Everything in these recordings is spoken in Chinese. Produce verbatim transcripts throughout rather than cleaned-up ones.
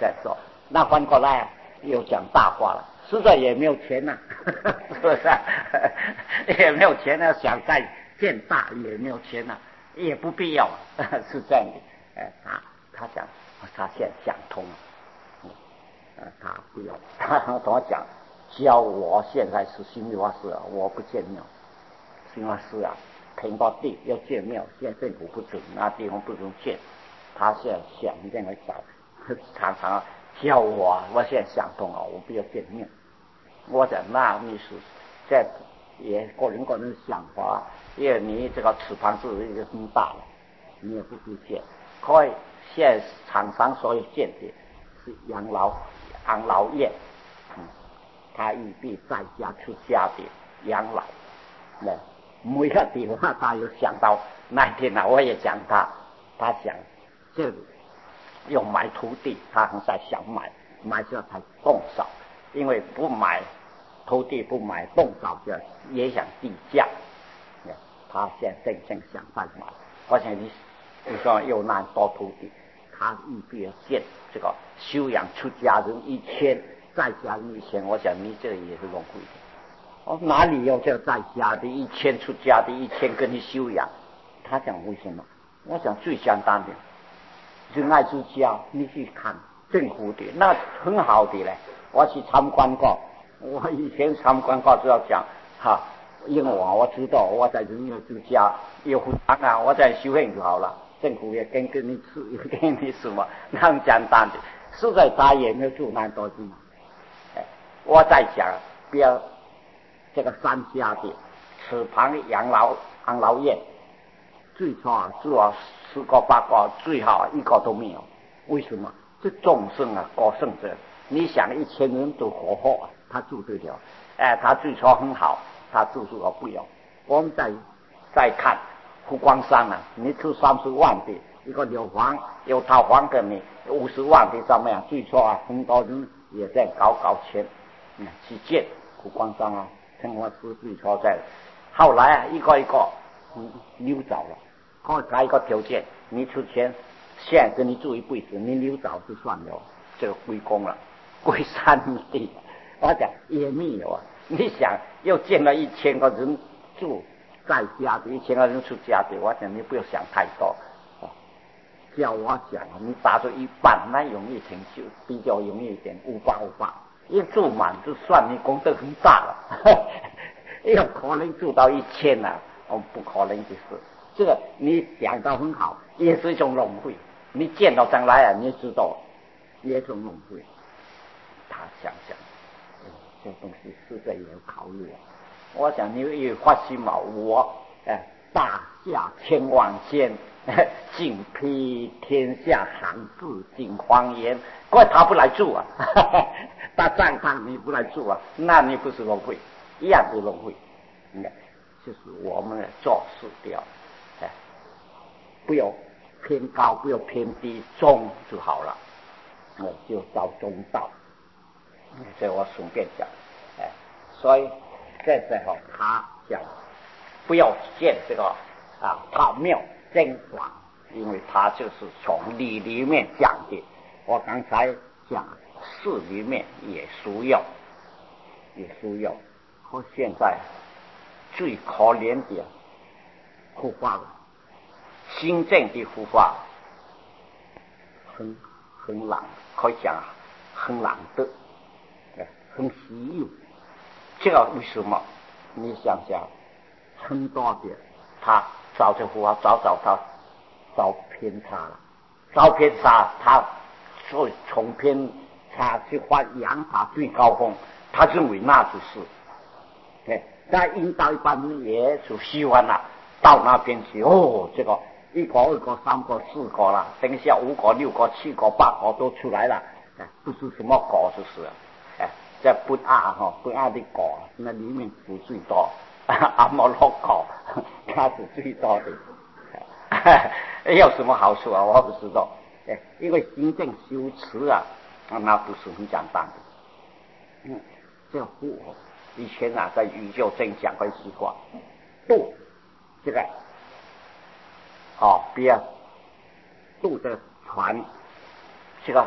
在做。那翻过来又讲大话了，实在也没有钱呐、啊，是不是、啊？也没有钱啊，想再建大也没有钱呐、啊，也不必要，是这样的。哎，他他讲，他现在想通了，嗯，他不要，他跟我讲，教我现在是心理法师啊，我不建庙，心理法师啊，平到地要建庙，现在政府不准，那地方不准建，他现在想这样来找，常常教我，我现在想通了，我不要建庙。我讲那你是这也个人个人的想法，因为你这个翅膀是一个很大了，你也不必建。可以现在厂商所有建的是养老养老院，嗯，他预备在家出家的养老，那每个地方他有想到那一天呢、啊，我也讲他，他想这里要买土地，他还在想买，买这才动手，因为不买土地不买动手就也想地价，他现在正正想办法，而且你你说有那多土地，他预备建这个修养出家人一千，在家人一千，我想你这个也是浪费的。哦，哪里有这在家的一千出家的一千跟你修养？他讲为什么？我想最简单的，仁爱之家，你去看政府的那很好的嘞。我去参观过，我以前参观过就要讲哈，因为我我知道我在仁爱之家有福堂啊，我在修行就好了，政府也跟跟你吃，也给你什么，那很简单的。实在他也没有住那多地，哎，我在讲不要。这个三家的池旁养老养老院，最初啊住啊十个八个，最好一个都没有。为什么？这众生啊，高圣者，你想一千人都活活啊，他住得了。哎，他最初很好，他住宿啊不有。我们再再看湖光山啊，你出三十万的一个楼房，有套房给你五十万的怎么样？最初啊，很多人也在搞搞钱，嗯，去建湖光山啊。生活是最初在，后来啊一个一个嗯溜走了，后来一个条件，你出钱，现在跟你住一辈子，你溜走就算了，这个归公了，归山地。我讲也没有啊，你想又建了一千个人住在家的，一千个人出家的，我讲你不要想太多。啊、叫我讲，你打出一半，那容易成就，比较容易一点，五八五八。一住满就算你功德很大了，要可能住到一千了、啊，哦，不可能的事。这个你想到很好，也是一种浪费。你见到将来啊，你知道也是一种浪费。他想想，嗯、这东西实在也要考虑啊。我想你有发心嘛，我哎大下千万间，尽披天下寒志尽荒言，怪他不来住啊。他赞叹你不来住啊，那你不是浪费，一样是浪费。你看，就是我们做事掉，哎，不要偏高，不要偏低，中就好了，我就找中道。这我顺便讲，哎，所以这时候他讲不要建这个啊塔庙真广，因为他就是从理里面讲的。我刚才讲。事里面也需要，也需要。我现在最可怜的护法，新政的护法很很懒，可以讲很懒惰，很稀有。这个为什么？你想想，很多的他找这护法找找他找偏差了，找偏差他所以从偏。他去画阳塔最高峰，他认为那就是，哎，在引导一般人也就喜欢了，到那边去哦，这个一个、二个、三个、四个了，等一下五个、六个、七个、八个都出来了，哎，不是什么果就是，哎，这不二哈，不二的果，那里面是最多，阿摩罗果，它是最多的，有什么好处啊？我不知道，哎，因为行政修持啊。那不是很简单的，嗯，这个护以前啊，在宇宙真讲过一句话，渡这个哦，别渡这个船，这个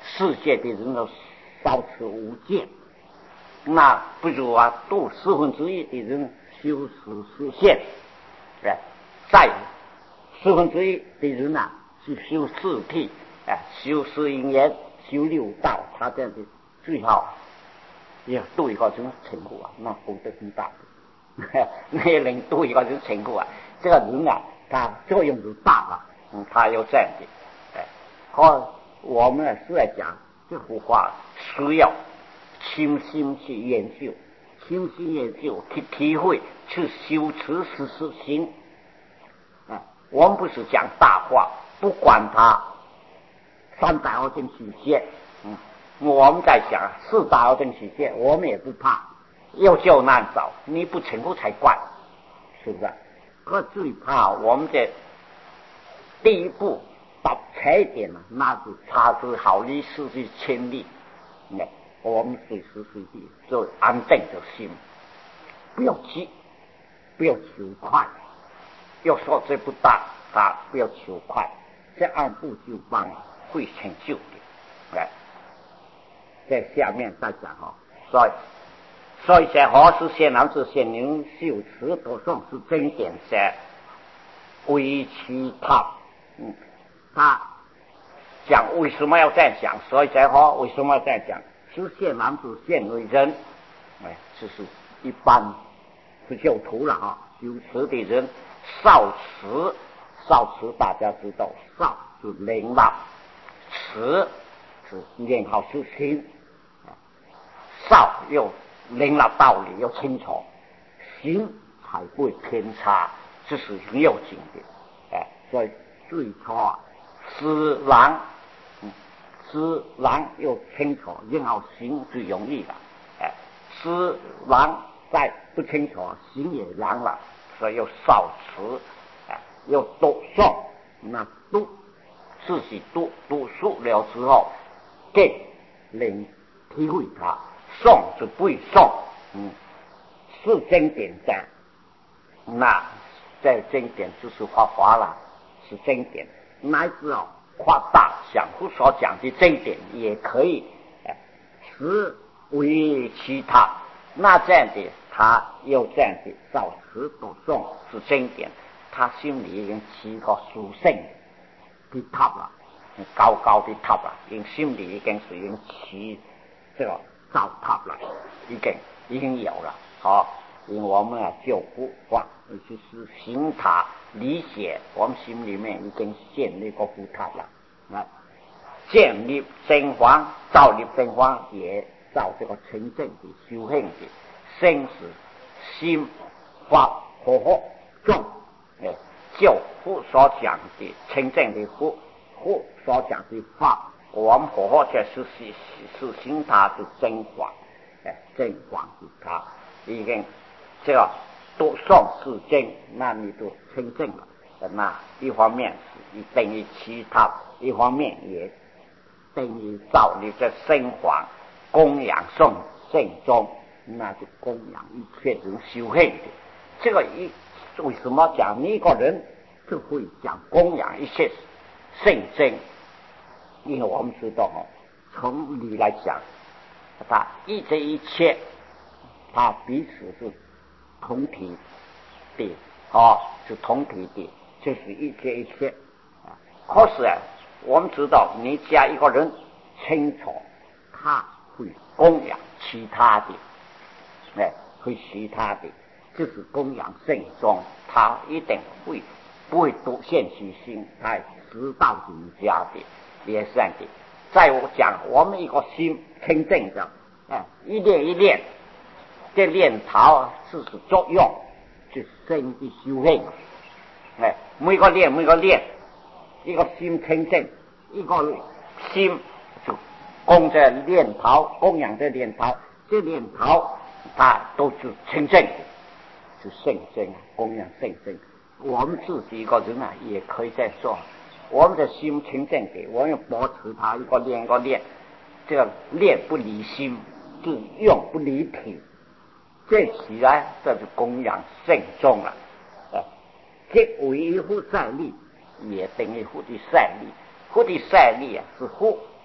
世界的人都少持无戒，那不如啊，度四分之一的人修十实现，哎，再四分之一的人啊，是修四谛，哎，修四因缘，修六道，他这样子最好也度一个人成果啊，那功德很大的，那人度一个人成果啊，这个人啊，他作用就大了，嗯，他有这样的，哎，好，我们是在讲这幅画需要倾心去研究，倾心研究去体会，去修持实实行。啊，我们不是讲大话，不管他三大二正曲线，嗯，我们在想四大二正曲线，我们也不怕，要救难找，你不成功才怪，是不是？可最怕我们的第一步到差一点了，那是差之毫厘，失之千里。那我们随时随地就安定就行，不要急，不要求快。要说这不大，他不要求快，这按部就班会成就的。哎，在下面再讲哈，所以所以在何时先男子先女修持多诵是经典些为其他，嗯，他讲为什么要这样讲？所以在何为什么要这样讲？是现男子现为人，哎，这是一般不修徒了哈，修持的人。少持，少持大家知道，少是领导，持是练好修行，少又领导道理又清楚，行才不会偏差，这是很有劲的。哎，所以最初啊，知然，嗯，知然又清楚，练好行最容易了。哎，知然再不清楚，行也然了。所以要少持，啊，要多诵，那读自己读读熟了之后，给人体会它，诵就不会诵，嗯，是经典在，那在经典就是画画了，是经典，乃至哦夸大讲不所讲的经典也可以，哎，是为其他，那这样的。他又这样子少持多诵是经典，他心里已经起一个属性的塔了，高高的塔了，因心里已经是已经起这个造塔了，已经已经有了。好，因为我们啊就不话，就是行塔理解，我们心里面已经建立个福塔了，啊，建立真皇，造立真皇也造这个纯正的修行的。生是心法和合众，哎，就佛所讲的真正的佛，佛所讲的法，我们和合却是是是行他的真法，哎，真法是他已经这个都诵是真，那你就清正了。那一方面是等于其他，一方面也等于造你的生还供养诵圣宗。那就供养一切人修行的，这个一为什么讲你一个人就会讲供养一切圣经？因为我们知道哈，从理来讲，他一这一切，他彼此是同体的，哦，是同体的，就是一切一切啊。可是啊，我们知道你加一个人清楚，他会供养其他的。哎，会其他的，就是供养圣宗，他一定会不会独现其心，他知道人家的也是这样的。在我讲，我们一个心清净的，哎，一练一练，这练头就是作用，就是身的修行。哎，每个练每个练，一个心清净，一个心就供着练头，供养这练头，这练头。他都是清正的，是圣真啊，供养圣真。我们自己一个人啊，也可以再说，我们的心清正的，我们要保持它一个练一个练，这个练不离心，就用不离体，这起来这是供养圣宗了。啊，这维护善力，也等于护的善力，护的善力啊是护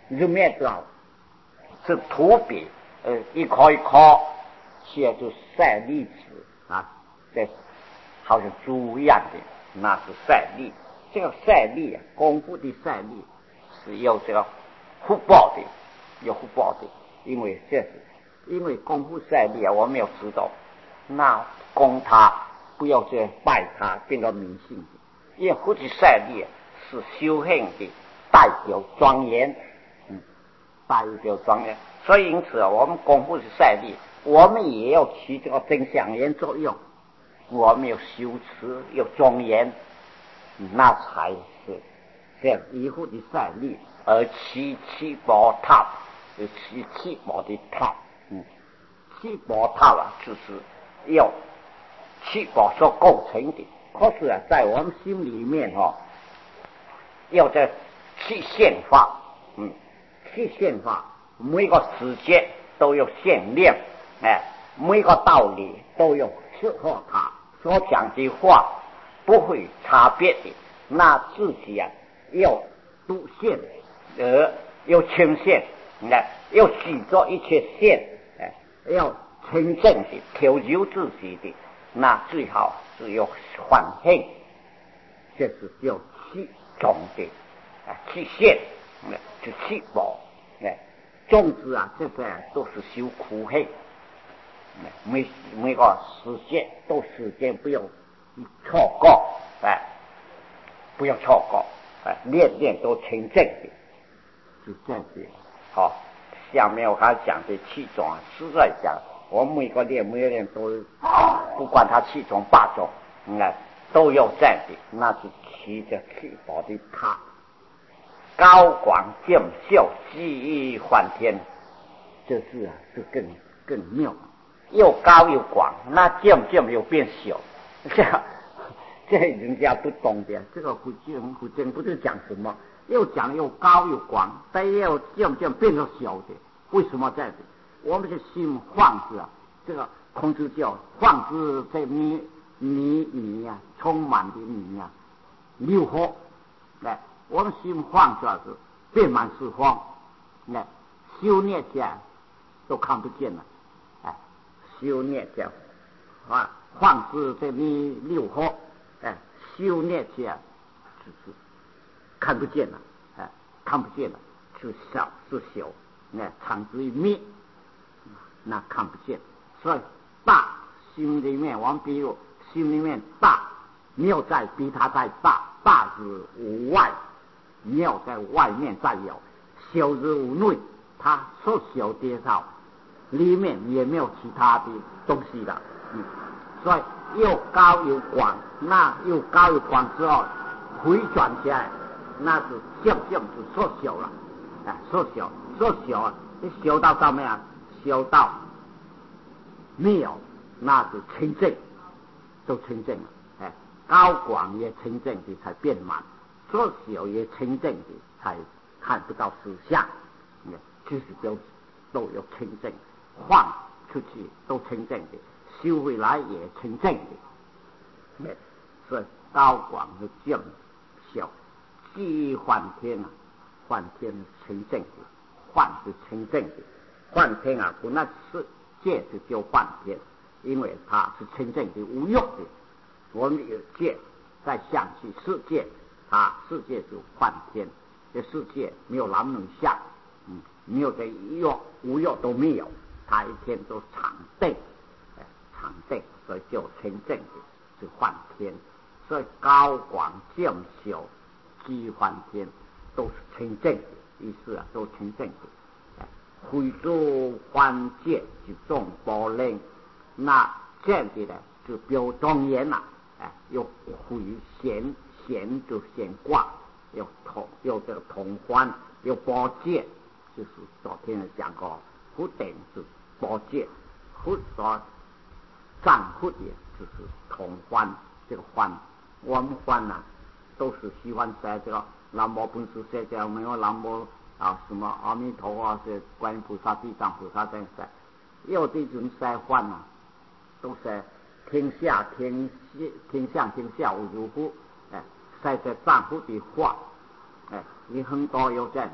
入面道是土笔，呃，一颗一颗写出赛粒子啊，这好像猪一样的，那是赛粒。这个赛粒啊，功夫的赛粒是有这个福报的，有福报的，因为这是因为功夫赛粒啊，我没有知道，那供他不要去拜他，变成迷信的，因为福气赛粒啊是修行的代表庄严，嗯，代表庄严，所以因此啊，我们功夫是赛粒，我们也要起这个增祥言作用，我们有修持，有庄严。那才是这样一户的赛力，而七七宝塔，七七宝的塔，嗯，七宝塔啊，就是要七宝所构成的。可是啊，在我们心里面哈、哦，要在七现法，嗯，七现法，每个时间都有限量，哎，每个道理都有适合他所讲的话。不会差别的，那自己啊要度现，而要清现，哎，要许做一切现，哎，要真正的调究自己的，那最好是要反省，这是叫气种的啊，气现，哎，就气宝，哎，总之啊，这些都是修苦行，每每个时间都时间不要。错过，哎，不要错过，哎，练练都清正的，是这样子。好，下面我还讲的气种，实在讲，我每个练每个练都，不管他气种八种，哎，都有这样的，那是骑着气宝的他，高广剑秀，记忆幻天，这是啊，是更更妙，又高又广，那渐渐又变小。这样，这人家不懂的，这个古经古经不是讲什么，又讲又高又广，但又渐渐变成小的，为什么这样子？我们是心放之啊，这个孔子叫放之在迷迷迷啊，充满的迷啊，诱惑，来，我们心放之啊是遍满四方，来，修炼起来都看不见了，哎，修炼起来啊。放之在你六合，哎，修炼起来就是看不见了，哎，看不见了，是小是小，那场之一灭，那看不见。所以大心里面，我们比如心里面大，妙在比它在大，大是无外，妙在外面再有，小是无内，它缩小跌少，里面也没有其他的东西了，嗯。所以又高又广，那又高又广之后回转起来，那是渐渐是缩小了，哎，缩小缩小啊，你小到上面啊，小到没有，那是清净，都清净了，哎，高广也清净的才变满，缩小也清净的才看不到实相，其实都都有清净，放出去都清净的。修回来也清正的，所以高广的正小，记忆幻天啊，幻天是清正的，幻是清正的，幻天啊，不那世界是叫幻天，因为它是清正的无用的，我们有界再想起世界，它世界是幻天，这世界没有男女相，嗯，没有这用无用都没有，它一天都常定。常定，所以叫清正的是幻天，所以高广渐小即幻天，都是清正的意思啊，都清正的。回诸幻界是众宝灵，那这样的呢就表庄严了，哎，有回显显就显卦，有同有这个同欢，有宝界，就是昨天讲过，福顶是宝界，福所。丈夫也就是同欢，这个欢，我们欢呐、啊，都是喜欢在这个南无本师释迦牟尼南无啊什么阿弥陀啊，是观音菩萨、地藏菩萨这样噻。有这种在欢呐、啊，都是天下天天上天下无如乎，哎，在这丈夫的话，哎，你很多有这样的，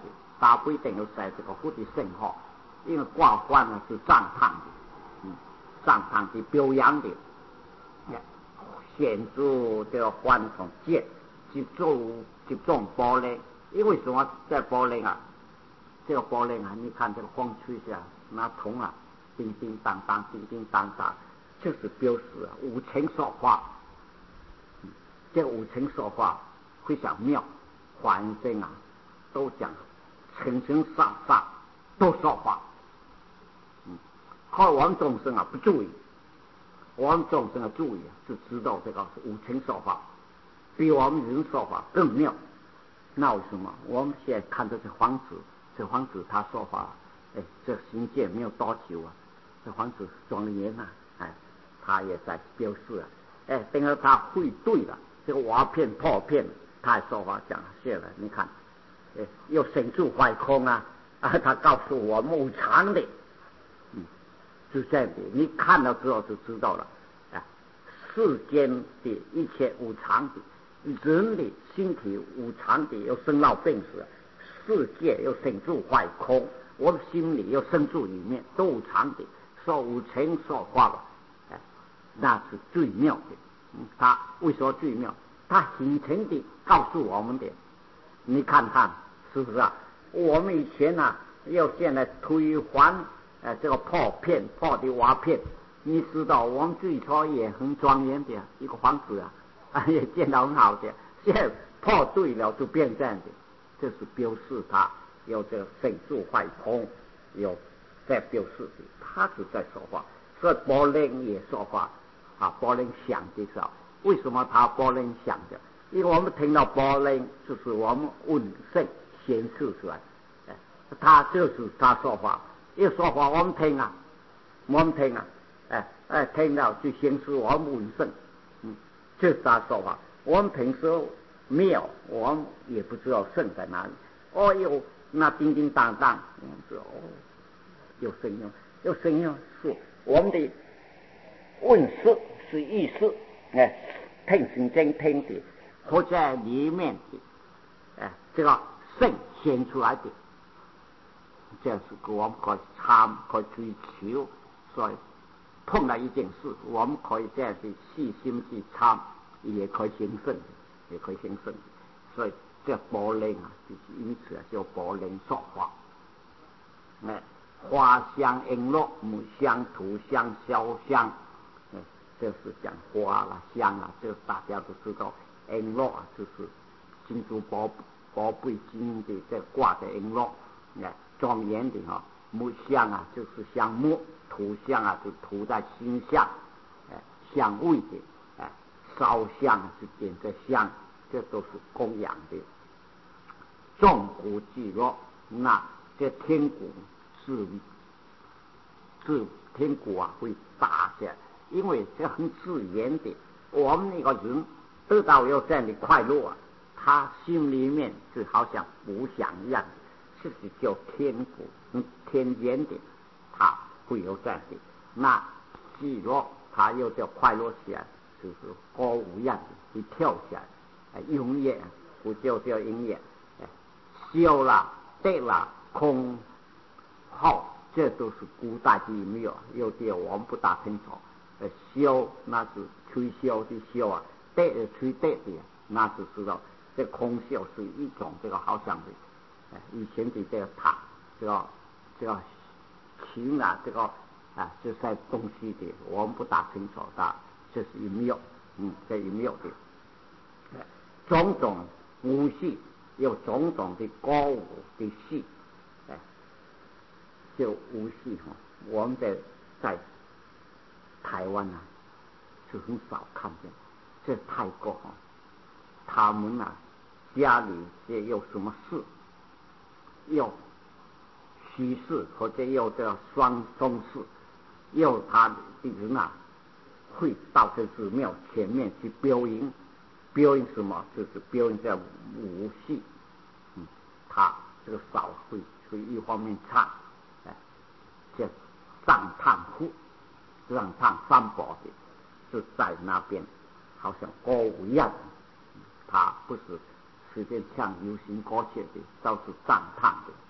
他不一定要在这个福的圣号，因为挂幡呢是上堂的，嗯，上堂的表扬的，显出这个幡从剑集中集中玻璃，因为什么在玻璃啊？这个玻璃啊，你看这个风吹下，那铜啊，叮叮当当，叮叮当当，就是表示啊五层说话。嗯、这个五层说话非常妙，反正啊都讲层层上上都说话。嗯，后来我们众生啊不注意，我们众生的注意啊，就知道这个五层说法比我们人说法更妙。那为什么？我们现在看到这皇子，这皇子他说法，哎，这行见没有多久啊，这皇子庄严啊，哎，他也在表示啊，哎，等于他会对了，这个瓦片破片，他说法讲谢了，你看，哎，又神住坏空啊，啊，他告诉我们无常的，嗯，就这样的，你看了之后就知道了，啊，世间的一切无常的。人的身体无常的，有生老病死，世界有生住坏空，我的心里有生住里面都无常的，说无情说话了，哎，那是最妙的。嗯，他为什么最妙？他形成的告诉我们的，你看看是不是啊？我们以前啊，要现在推翻呃这个破片破的瓦片，你知道我们最初也很庄严的一个房子啊。啊，也见到很好的，现在破对了就变这样的，这是表示他有这个神住坏空，有在表示的，他是在说话，所以波灵也说话啊，波灵想的时候，为什么他波灵想的？因为我们听到波灵，就是我们问圣显示出来，哎，他就是他说话，一说话我们听啊，我们听啊，哎哎，听到就显示我们问圣。这是他说法，我们平时庙，我们也不知道圣在哪里。哦哟，那叮叮当当，我们说哦，有声音，有声音是我们的问世是意识，哎，听心真听的，或在里面的，哎，这个圣显出来的，这是我们可以参，可以追求，所以。碰到一件事，我们可以这样去细心去参，也可以行圣，也可以行圣。所以这波灵啊，就是因此啊，叫波灵说法。哎，花香、璎珞、木香、土香、烧香，哎，这是讲花啦、香啊，这大家都知道。璎珞啊，就是金珠宝宝贝金的这挂的璎珞，哎，庄严的哈、哦。木香啊，就是香木；土香啊，就涂在心上，哎，香味的，哎，烧香是点着香，这都是供养的。众古聚落，那这天鼓自自天鼓啊会打起来，因为这很自然的，我们那个人得到有这样的快乐啊，他心里面就好像不想一样。这是叫天鼓，嗯，天然的，它会有这样的。那聚落，它又叫快乐起来，就是歌舞样的，会跳起来。哎，音乐不就叫音乐？哎，箫啦、笛啦、箜、号，这都是古代的音乐，有点我们不大清楚。呃，箫那是吹箫的箫啊，笛是吹笛的，那是知道。这空箫是一种这个好像的。以前的这个塔，这个这个琴啊，这个啊，这些东西的，我们不大清楚的，这是音乐，嗯，这音乐的，种种舞戏，有种种的歌舞的戏，哎，就舞戏哈，我们在在台湾啊，是很少看见，这泰国哈，他们啊，家里也有什么事。有喜事或者有这双松事，有他的人啊，会到这寺庙前面去表演，表演什么？就是表演这武戏。嗯，他这个少会会一方面唱，哎，这上唱户，上唱三宝的，就在那边，好像歌舞一样。他不是随便唱流行歌曲的，都是上唱的。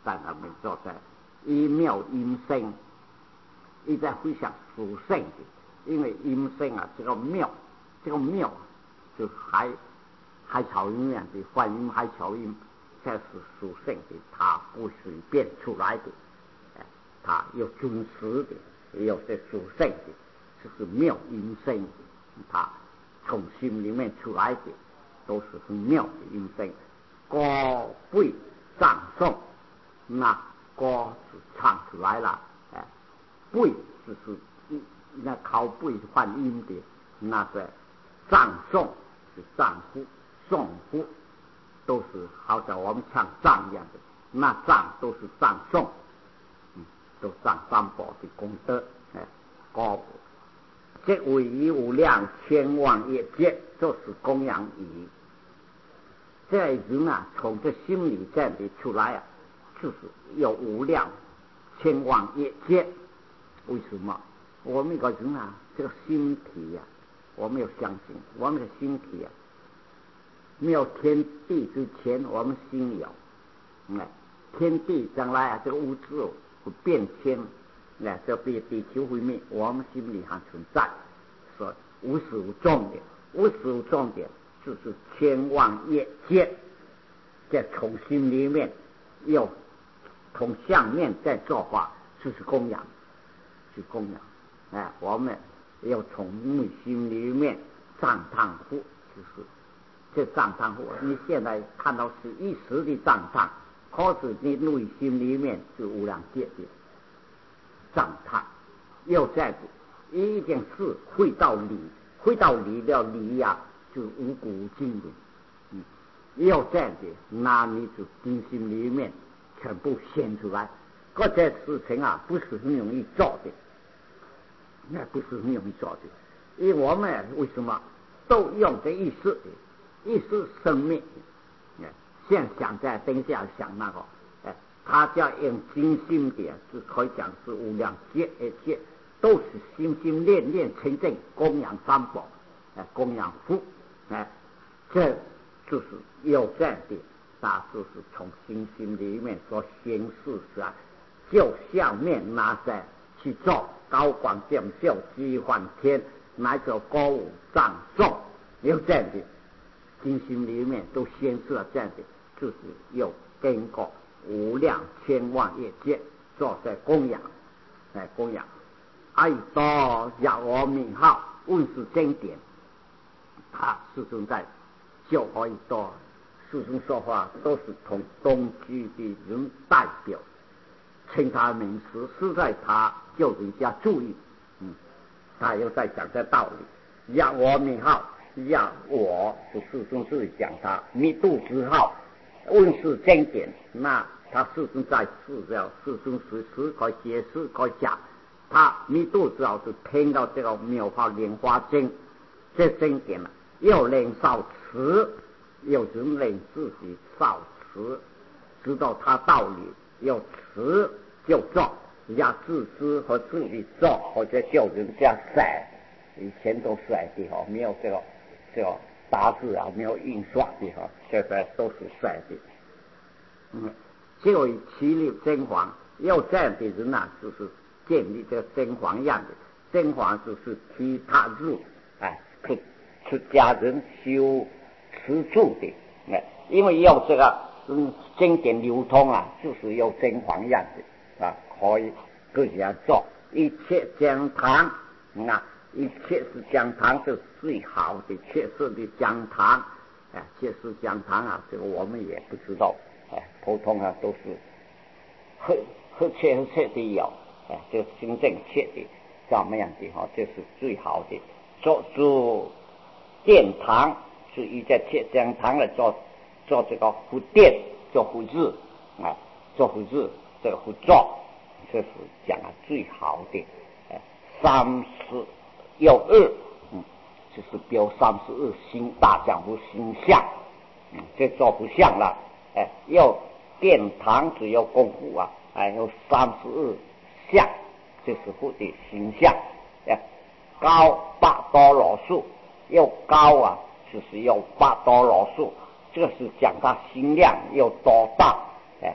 在那边坐在一庙阴身，一在非常殊胜的，因为阴身啊，这个庙，这个庙就海海草音样的梵音海草音，这是殊胜的，它不随便出来的，它有忠实的，也有这殊胜的，这是妙音声，它从心里面出来的，都是很妙的音声。歌背赞颂，那歌是唱出来了，哎，背就是那靠背换音的，那个赞颂是赞呼、颂呼，都是好像我们唱赞一样的，那赞都是赞颂，嗯，都赞三宝的功德，哎，歌这为以无量千万业界，就是供养语。这人啊，从这心里这里出来啊，就是有无量千万业界。为什么？我们个人啊，这个心体啊，我们要相信，我们的心体啊，没有天地之前，我们心有。嗯，天地将来啊，这个物质会变迁，那这比地球毁灭，我们心里还存在，所以无始无终的，无始无终的。就是千万业界，在从心里面又从相面在做法，就是供养，是供养。哎，我们要从内心里面赞叹佛，就是这赞叹佛。你现在看到是一时的赞叹，可是你内心里面是无量界的赞叹。又在一件事会到理，会到理了理呀、啊。就无古无今的，嗯，要这样的，那你就心心里面全部显出来。这些事情啊，不是很容易做的，那不是很容易做的。因为我们为什么都用这意识的，意识生命，哎，现想在等下想那个，哎，他叫用精心的，是可以讲是无量劫一切，都是心心念念成正供养三宝，哎，供养佛。哎，这就是有这样的，大就是从心心里面所显示出来，就下面拿在去做高广见秀积幻天，乃至歌舞赞颂，有这样的，心心里面都显示了这样的，就是有经过无量千万业界做在供养，哎，供养，爱多要我名号问世经典。他始终在教化一道，始终说话都是同东居的人代表，称他名时，实在他叫人家注意。嗯，他又在讲这道理，让我名号，让我是始终是讲他密度之号，问世经典，那他始终在世了，始终时时可解释可讲，他密度之号是听到这个妙法莲花经，这经典了。又能少持，有人能自己少持，知道他道理，要持就做，人家自知和自己做，或者叫人家甩，以前都甩的哈，没有这个这个打字啊，没有印刷的哈，现在都是甩的。嗯，就以其力真皇，要这样的人啊，就是建立这个真皇样的，真皇就是其他入，哎，可。出家人修持住的，哎，因为要这个嗯经典流通啊，就是要真皇样的啊，可以各家做一切讲堂，啊，一切是讲堂是最好的，切实的讲堂，哎，切实讲堂啊，这个我们也不知道，哎，普通啊都是很很切很切的有，哎，这个真正切的怎么样的哈，这是最好的，做做。殿堂是以在铁讲堂来做做这个护殿，做护日啊，做护日这个护照，这是讲的最好的。哎，三十有二，嗯，就是标三十二星大讲不形象，嗯，这做不像了。哎，要殿堂只有功夫啊，还有三十二相，这是护的形象。哎，高八多罗树。又高啊，就是要八多罗树，这个是讲它心量有多大，哎，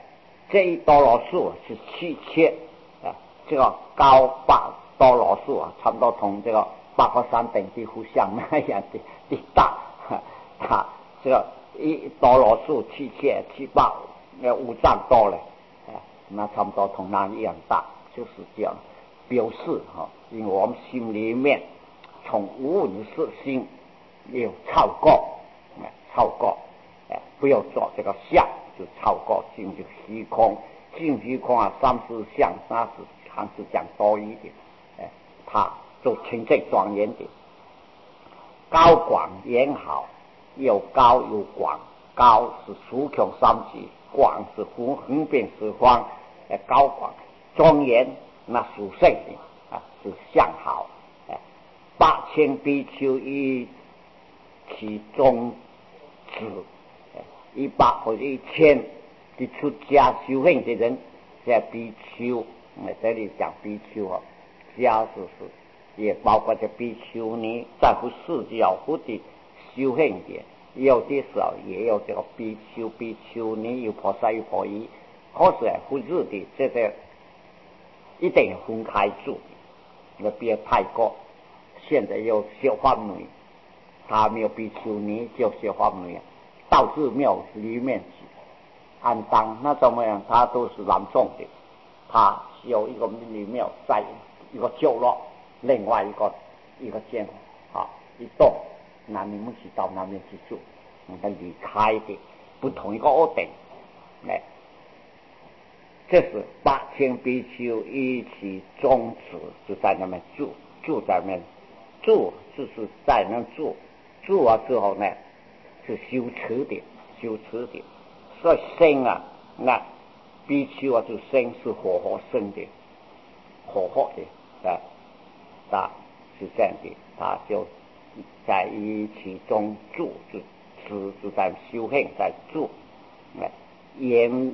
这一多罗树是七切啊，这个高八多罗树啊，差不多同这个八卦山等几乎像那样的的大，它这个一多罗树七切七八呃五丈多了，啊，那差不多同那一样大，就是这样表示哈，因为我们心里面从无闻色心有超过，超过，哎，不要做这个相。就超过进入虚空，进入虚空啊，三十相，那是还是讲多一点，哎，它就清净庄严的，高广严好，有高有广，高是属穷三极，广是横横遍十方，哎，高广庄严，那属圣的啊，是相好，哎，八千比丘一其中指。一百或者一千的出家修行的人，叫比丘。这里讲比丘啊，家是是也包括这比丘尼，在乎四教或的修行的，有的时候也有这个比丘、比丘尼，有菩萨有菩萨，可是不是的，这个一定分开住，那别太过。现在有小法女，他没有比丘尼，就小法女。道寺庙里面安当那怎么样？它都是南宋的，它有一个里庙在一个角落，另外一个一个间啊一栋，那你们去到那边去住，你们离开的不同一个屋顶，哎，这是八千比丘一起宗旨就在那边住，住在那边住就是在那住住了之后呢。是修持的，修持的，所以生啊，那比丘啊，就生是活活生的，活活的，啊，啊，是这样的，他就在于其中住，就就就在修行，在住，啊，言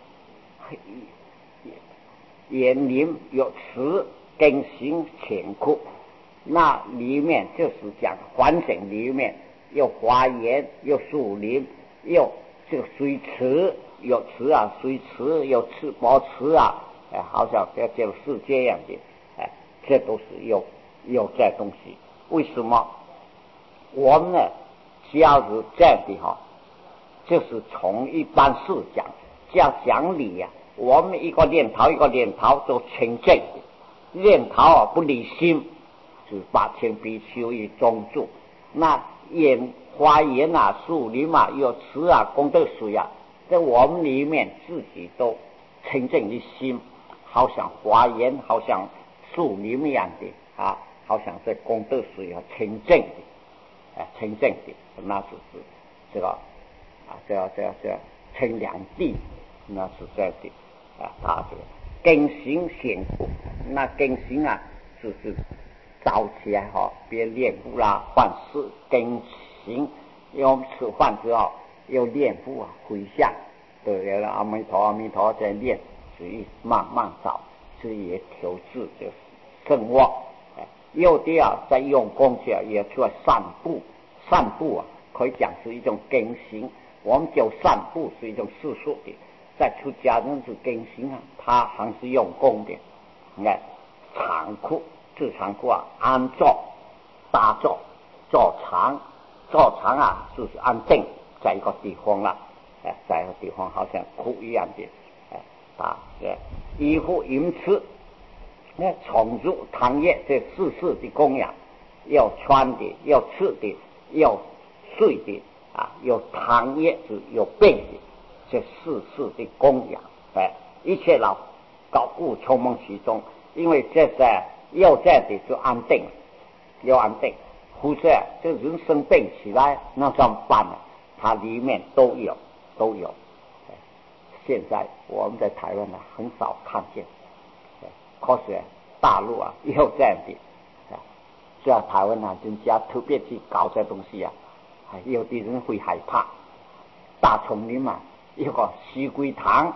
言林有词根行浅库，那里面就是讲环境里面。有花园，有树林，有这个水池，有池啊，水池有池波池啊，哎，好像这就是这样的，哎，这都是有有这东西。为什么？我们呢，假如这样的哈，就是从一般事讲，讲讲理呀、啊，我们一个念头一个念头都清净的，念头啊不离心，是八千比丘一中住，那。园花园啊，树林啊，有池啊，功德水啊，在我们里面自己都清净的心，好像花园，好像树林一样的啊，好像这功德水啊，清净的，啊，清净的，那是是这个啊，这个这个这个清凉地，那是这样的啊，他这个根行显苦，那根行啊，就是。早起来哈，别练步啦，换事根行，因为我们吃饭之后要练步啊，回向，对了，阿弥陀阿弥陀在练，所以慢慢找，所以也调制就是胜旺。哎，有的啊，在用功去啊，也出来散步，散步啊，可以讲是一种根行。我们叫散步是一种世俗的，在出家人是根行啊，他还是用功的，你看长裤。自常库啊，安坐、打坐、坐长、坐长啊，就是安定在一个地方了，哎，在一个地方好像库一样的，哎，啊，这衣服饮吃，那宠入堂业这四事的供养，要穿的，要吃的，要睡的啊，有堂业是有备的，这四事的供养，哎，一切老搞故充梦其中，因为这是。要这样的就安定，要安定，或者这人生病起来那怎么办呢？它里面都有，都有。现在我们在台湾呢很少看见，可是大陆啊有这样的，只要台湾啊人家特别去搞这东西啊，有的人会害怕。大丛林嘛，有个西归堂。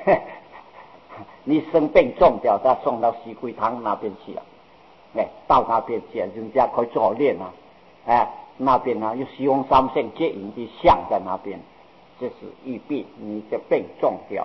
你生病重掉，他送到西归堂那边去了，哎，到那边去，人家可以做练啊，哎，那边呢有西方三圣接引的像在那边，这是疫病，你的病重掉，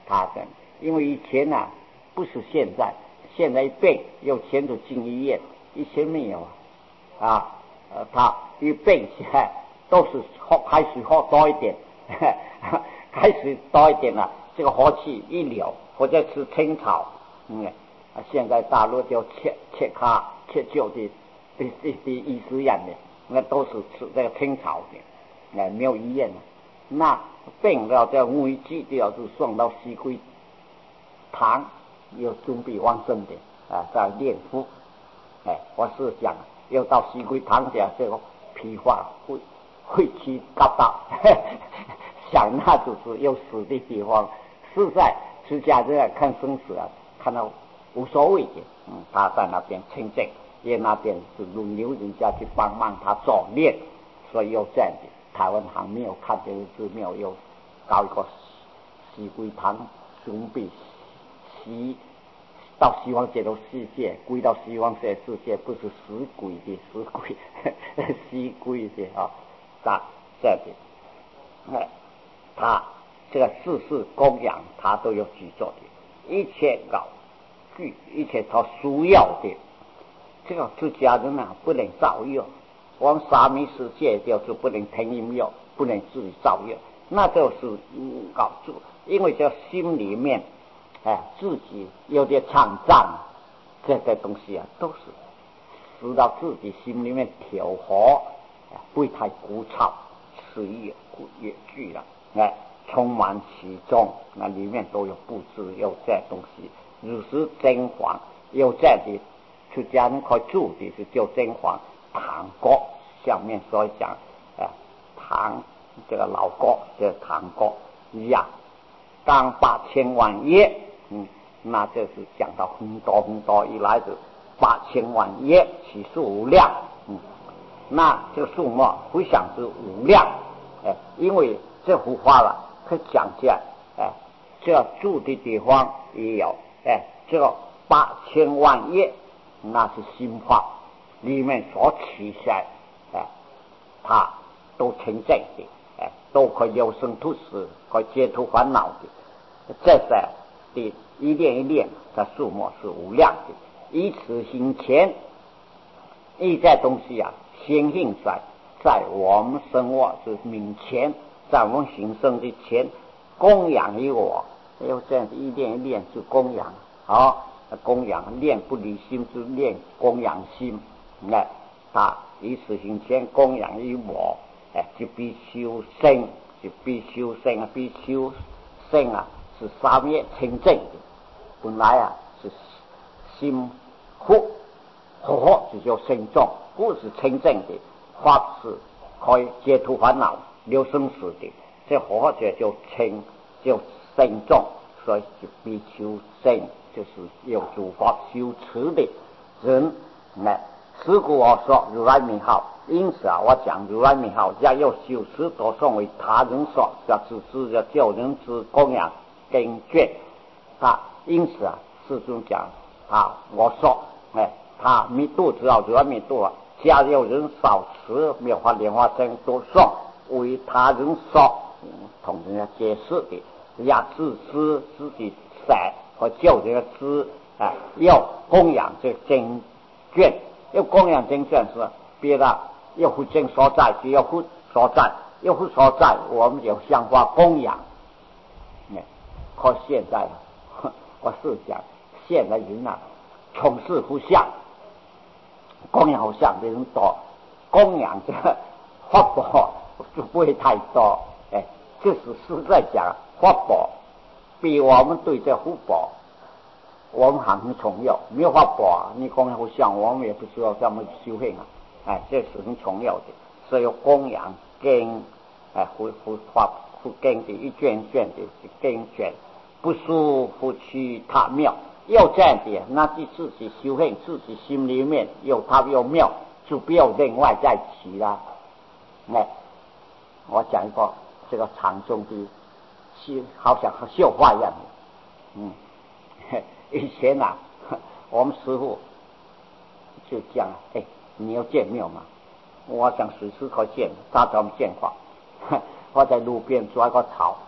他的，因为以前啊不是现在，现在一病有钱就进医院，以前没有啊，啊，呃，他一病起来都是喝开水喝多一点，开水多一点了、啊，这个活气一流，或者吃青草，嗯，啊，现在大陆就切切卡切旧的的的的医师院的，那都是吃这个青草的，哎，没有医院了，那病了在危机掉就送到西归堂，又准备往生的啊，在练腹，哎，我是讲又到西归堂下这个皮化会会去嘎达，想那就是有死的地方，实在出家人看生死啊，看到无所谓的，嗯，他在那边清净，因为那边是轮流人家去帮忙他做练，所以有这样的。台湾还没有看见寺庙有搞一个西归堂，准备西到西方极乐世界，归到西方世界，不是死鬼的死鬼，西归的啊，那这样的，哎，他这个世事供养他都有去做的，一切搞具一切他需要的，这个出家人啊不能造业。我们沙弥世界就是不能听音乐，不能自己造业，那就是搞住，因为这心里面，哎，自己有点唱赞，这些东西啊，都是使到自己心里面调和，不会太枯燥，词意也具了，哎，充满其中，那里面都有布置，有这些东西，如是真皇有这样的出家人可以住的是叫真皇。唐国下面所讲，啊，唐这个老国这个唐国一样，刚八千万耶，嗯，那就是讲到很多很多以来的八千万耶，其数无量，嗯，那这个数目回想是无量，哎，因为这幅画了，可以讲起来，哎，这住的地方也有，哎，这个八千万耶，那是心画。里面所取下，哎，他都成正的，哎，都可以有生吐死，可以解脱烦恼的。这些的一念一念的数目是无量的，以此行前，一切东西啊，显现在在我们生活是面前，在我们行生的前供养于我，有这样的一念一念是供养，好，供养念不离心是念供养心。哎，他以此行前供养于我，哎，就必修身，就必修身啊，必修身啊，是三业清净的。本来啊是心护火就叫身重，不是清净的，法是可以解脱烦恼、留生死的。这火者就清就身重，所以就必修身，就是有诸法修持的人来。此故我说如来名号，因此啊，我讲如来名号，要有修持多送为他人说，叫自知要救人之供养根卷。他因此啊，世尊讲啊，我说，哎，他弥度知道如来弥度啊，假有人少持妙法莲花生多送为他人说，嗯，同人家解释的，要自知自己善和救人之啊，要供养这经卷。要供养真正是别的，要护真所在，就要护所在，要护所在，我们有香花供养。哎，可现在，我是讲现在人啊，从事不像，供养好像的人多，供养这个法宝就不会太多。哎，这是实在讲法宝，比我们对这福宝。我们还很重要，没有法宝啊！你供养不像，我们也不知道怎么修行啊！哎，这是很重要的，所以供养经，哎，护护法护经的一卷一卷的经卷，不输不去他妙。要这样的，那就自己修行，自己心里面有他有妙，就不要另外再起了。哎，我讲一个这个场中的修，好像和笑话一样的，嗯。以前啊，我们师父就讲，哎，你要见庙嘛？我想随时可见，他怎么见法？我在路边抓个草，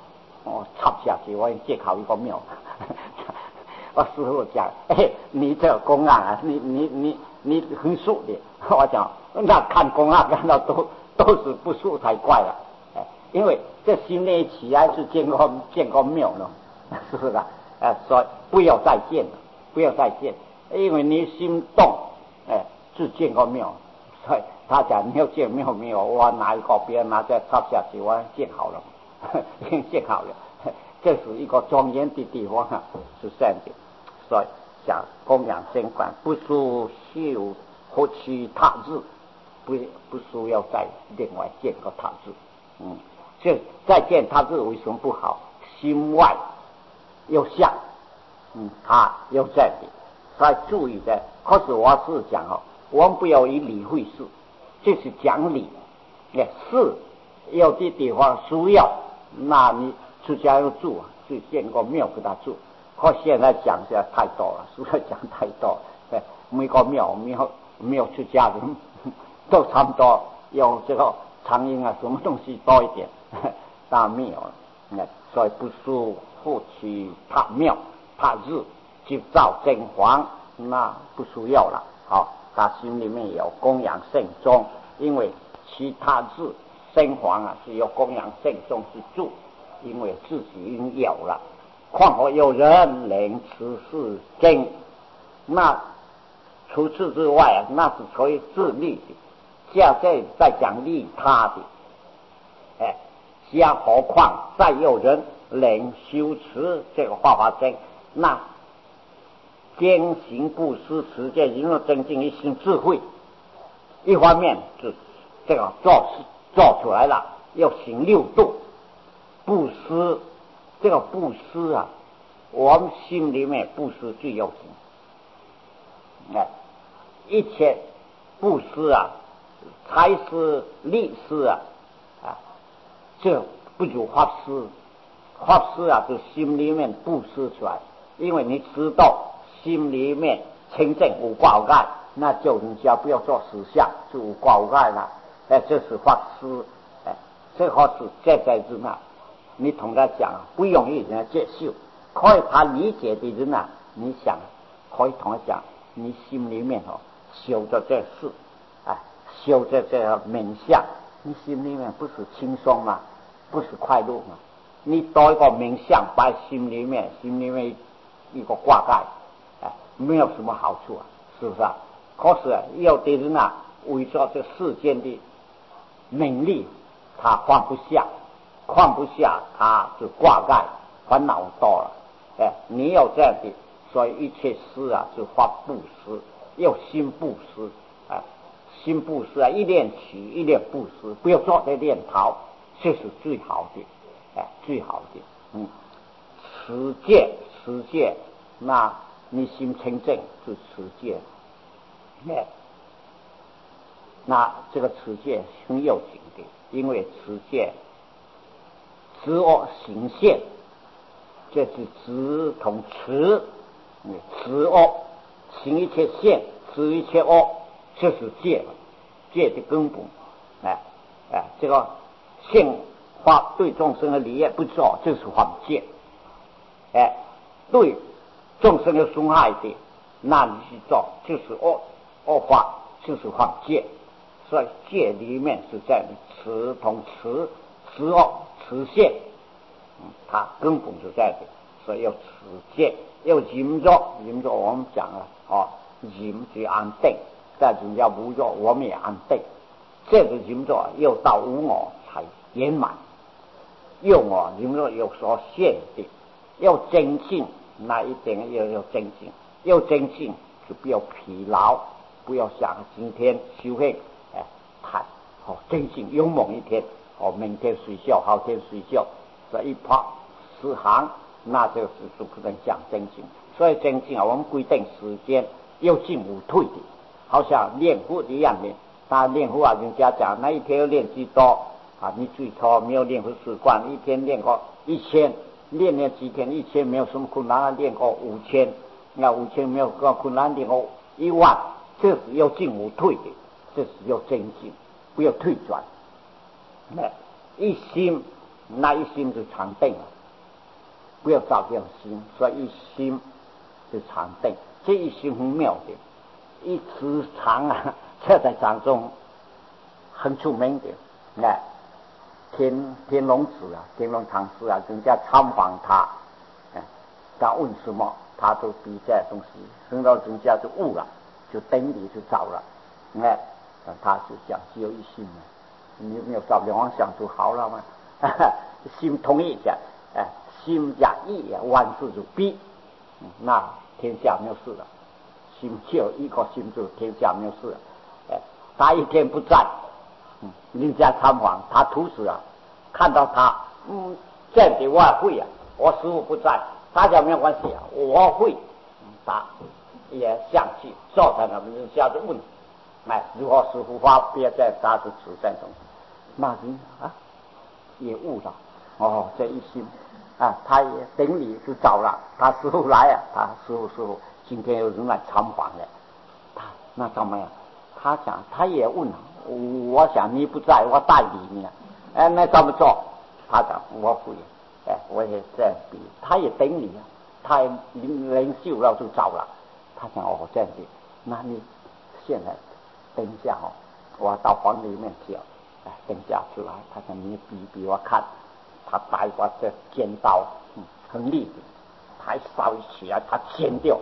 我插下去，我借考一个庙。我师傅讲，哎，你这公案啊，你你你你很熟的。我讲，那看公案看到都都是不熟才怪了，哎，因为这心内起来是见过见过庙了，是不是啊？哎，所以不要再见了，不要再见，因为你心动，哎，是见过庙。所以他讲你要见庙没有？我拿一个别人拿再插下去，我建好了，已经建好了。这是一个庄严的地方啊，是这样的。所以讲供养仙观，不属修或其他日，不不需要再另外建个他日。嗯，这再建他日为什么不好？心外有相，嗯，他有这样的，所以注意的。可是我是讲哦，我们不要以理会事，就是讲理。哎，事有的地方需要，那你出家要住啊，就建个庙给他住。可现在讲起来太多了，实在讲太多。哎，每个庙庙庙出家人都差不多有这个苍蝇啊，什么东西多一点，大庙。哎，所以不属夫妻他庙他日就造真皇，那不需要了。好，他心里面有供养圣宗，因为其他日生皇啊是由供养圣宗去住，因为自己已经有了。况且有人能持世经，那除此之外啊，那是可以自利的。现在在讲利他的，哎，加何况再有人能修持这个化法经，那坚行布施持戒，因为增进一心智慧。一方面是这个做做出来了，要行六度布施。这个布施啊，我们心里面布施最要紧。哎，一切布施啊，财施、利施啊，啊，这不如法施。法施啊，是心里面布施出来，因为你知道心里面清净无挂碍，那就人家不要做实相，就无挂碍了。哎，这是法施。哎，最好是在在之那。你同他讲不容易人家接受，可以他理解的人啊，你想可以同他讲，你心里面哦修着这事，哎，修着这个冥想，你心里面不是轻松吗？不是快乐吗？你多一个冥想，把心里面心里面一个挂碍，哎，没有什么好处啊，是不是啊？可是有的人啊，为着这世间的名利，他放不下。放不下，他就挂碍，烦恼多了。哎，你有这样的，所以一切事啊，就发布施，要心布施。哎，心布施啊，一念起，一念布施，不要做这念头，这是最好的。哎，最好的。嗯，持戒，持戒，那你心清净就持戒。哎，那这个持戒很要紧的，因为持戒。知恶行善，这是知同持，持恶行一切善，持一切恶，这是戒，戒的根本。哎哎，这个善法对众生的利益不做，这是犯戒。哎，对众生的损害的，那你去做，就是恶恶法，就是犯戒。所以戒里面是这样的，持同持，持恶。持善，嗯，它根本就在这，所以要持戒，要忍着，忍着我们讲了，哦，忍就安定，但人家无着，我们也安定。这个忍着要到无我才圆满，有我忍着有所限的，要精进，那一点要要精进，要精进就不要疲劳，不要想今天修行，哎，太好精进勇猛一天。哦，明天睡觉，后天睡觉，这一拍十行，那就是就不能讲精进。所以精进啊，我们规定时间有进无退的，好像练佛一样的。他练佛啊，人家讲那一天要练几多啊？你最初没有练佛习惯，一天练个一千，练练几天一千没有什么困难，练个五千，那五千没有个困难，练个一万，这是有进无退的，这是要精进，不要退转。那一心，那一心就常定了。 不要造这种心，所以一心是常定。这一心很妙的，一直常啊，这在掌中很出名的。哎，天天龙子啊，天龙禅师啊，人家参访他，哎，他问什么，他都比这东西，等到人家就悟了，就等你就找了，哎，他就讲只有一心了，你有没有照两妄想就好了吗？心同意讲，哎，心加意啊，万事就必，那天下没有事了。心只有一个心，就天下没有事了。哎，他一天不在，嗯，人家参访他徒子啊，看到他，嗯，这样的我也会啊，我师父不在，大家没有关系啊，我会，嗯、他也想去，照在那么人家就问，哎，如何师父发别在他就指这种，那人啊也悟了，哦，这一心啊，他也等你就找了，他师父来啊，他师父师父。今天有人来参访了，他那怎么样？他讲，他也问了，我想你不在，我代理你，哎，那怎么做？他讲我会，哎，我也这样比，他也等你啊，他也领袖了就找了，他讲哦这样子，那你现在等一下哦，我到房里面去，哎，等下出来，他讲你比比我看，他带把这尖刀，嗯，很利的。还烧起来，他剪掉，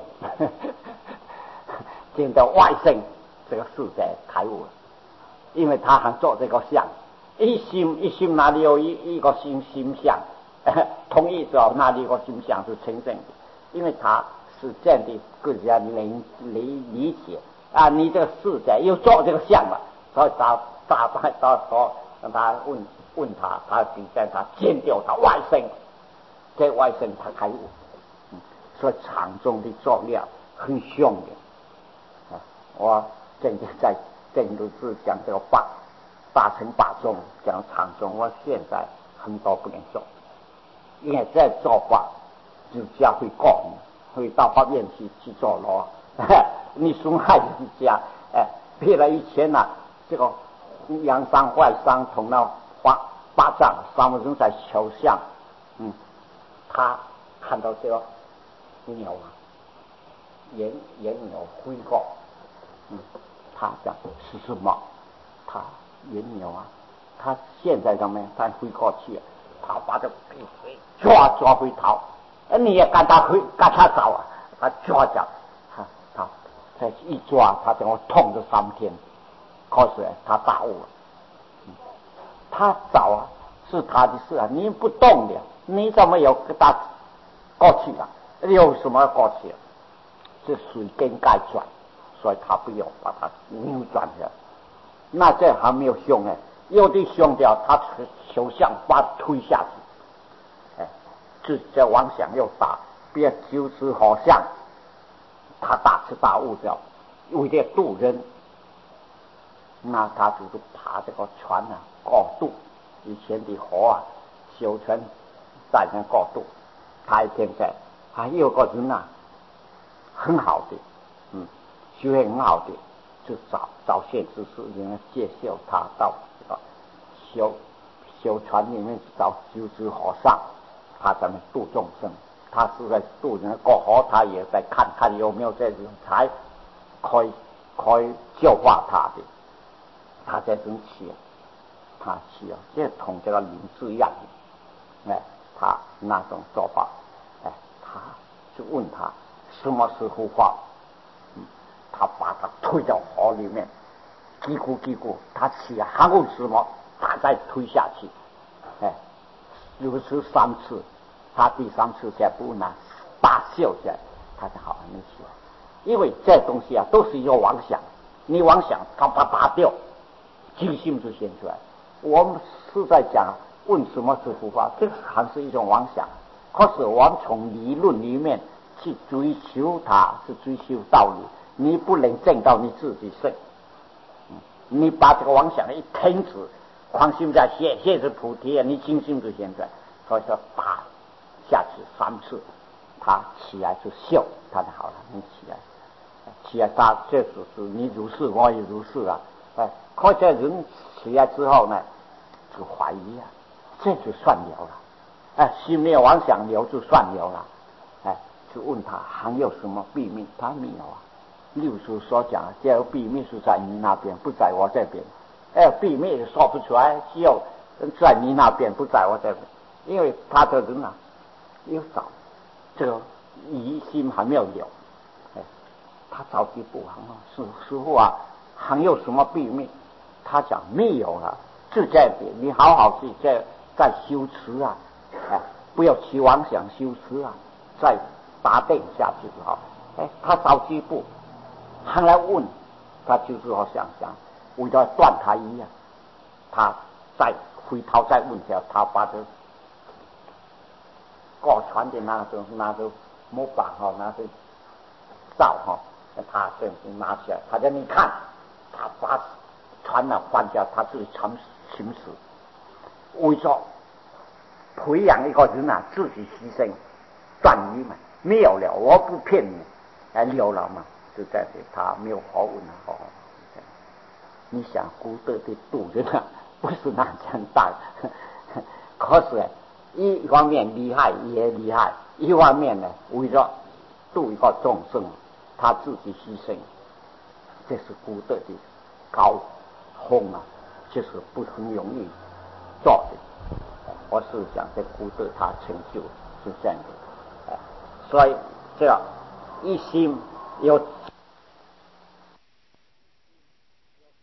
剪掉外甥这个世界开悟了，因为他还做这个相，一心一心哪里有一一个心心相，同意之后哪里有个心相是成正的，因为他是这样的更加理理理解啊，你这个世界又做这个相了，所以他大大大说让他问问他，他比赛他剪掉他外甥，这外甥他开悟。所以场中的作料很凶的啊！我正在正如是讲这个八八乘八宗讲场中，我现在很多不能做，因为再做法人家会告你，会到法院去去坐牢，你损害人家。哎，比如以前呐、啊，这个洋商外商同那八八丈三个人在桥上，嗯，他看到这个。牛啊，野野牛挥过，嗯，他讲是什么？他野牛啊，他现在怎么样？他挥过去，他把这抓抓回逃，哎，你也赶他回，赶他走啊，他抓着，他他他一抓，他叫我痛了三天，可是他大悟了，嗯，他找啊是他的事啊，你不动的，你怎么有跟他过去了？有什么过去？是水根盖转，所以他不用把它扭转的。那这还没有凶哎，有的凶掉，他手相把它推下去，哎，这这妄想又大，别就是好像他大彻大悟掉，为了渡人，那他就是爬这个船啊过渡。以前的河啊，修船在那过渡，他一天在。还有个人啊，很好的，嗯，学会很好的，就找找现知识人家介绍他到这个修修船里面找九只和尚，他在那度众生，他是在度人过河，他也在看看有没有这种才可以可以教化他的，他在生气，他气啊，这同这个林子一样的，哎，他那种做法。他就问他什么是护法，嗯，他把他推到河里面，叽咕叽咕，他起还问什么，他再推下去，哎，如此三次，他第三次才不问他，大笑起来，他就好没事，因为这东西啊都是一个妄想，你妄想他把它打掉，真心就现出来。我们是在讲问什么是护法，这还是一种妄想。可是我们从理论里面去追求它，是追求道理，你不能证到你自己是，嗯，你把这个妄想一停止，狂心在现现是菩提，你心心就现在，所以说打下去三次，他起来就笑，他就好了，你起来，起来他这只是你如是，我也如是啊，哎，可是人起来之后呢，就怀疑啊，这就算了了。 哎，心没有妄想流就算流了。哎，去问他还有什么秘密？他没有啊。例如所讲，只有秘密是在你那边，不在我这边。哎，秘密也说不出来，只有在你那边，不在我这边。因为他的人啊，有找这个疑心还没有有。哎，他着急不行啊，师师傅啊，还有什么秘密？他讲没有了，就这边，你好好去在在修持啊，哎，不要去妄想修持啊，再打定下去就好。哎，他着急不，还来问，他就是好想想，为了断他一样，他再回头再问下，他把这挂船的那个那个木板哈，那个灶哈，他这拿起来，他叫你看，他把船呢放下，他自己行行驶，为了培养一个人啊，自己牺牲断疑嘛，没有了，我不骗你，哎，有了嘛，就在这，他没有好问啊，好。你想古德的度人啊，不是那样大的，可是一方面厉害也厉害，一方面呢，为了度一个众生，他自己牺牲，这是古德的高峰啊，就是不很容易做的。我是想在古德他成就是这样的，所以这样一心有